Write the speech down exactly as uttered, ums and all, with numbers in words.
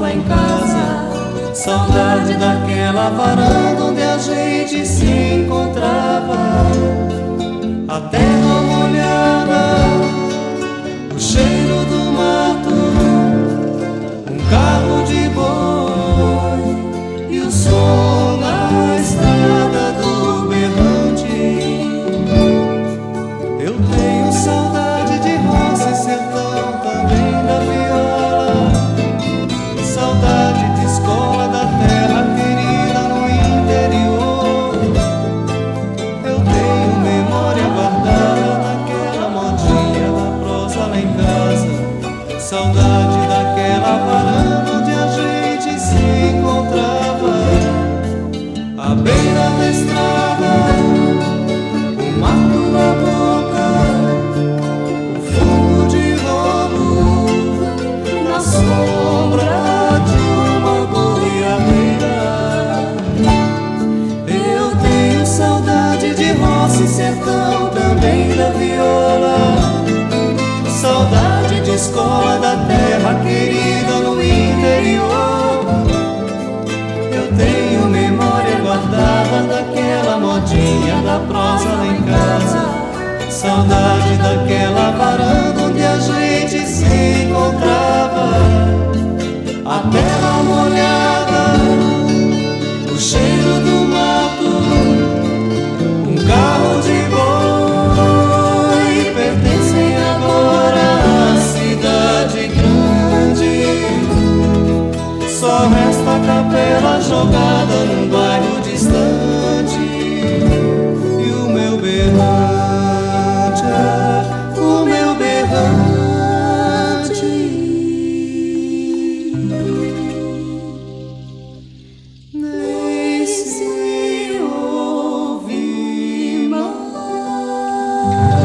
lá em casa. Saudade daquela varanda onde a gente se encontrava. A terra molhada, o cheiro do mato, um carro de boi e o som na estrada do berrante. Eu tenho saudade de roça e sertão, também da viola. Saudade de escola, da terra querida no interior. Eu tenho memória guardada daquela modinha da prosa lá em casa. Saudade daquela varanda onde a gente se encontrava. À beira da estrada, o mato na boca, o fogo de rolo na sombra de uma goiabeira. Eu tenho saudade de roça e sertão, também da viola. Saudade de escola, da terra querida no interior. Eu tenho memória guardada daquela modinha da prosa lá em casa. Saudade daquela varanda onde a gente se encontrava. A terra molhada, o cheiro do mato, um carro de boi pertencem agora à cidade grande. Só resta a capela jogada num bairro distante. E o meu berrante, o meu berrante nem se ouve mais.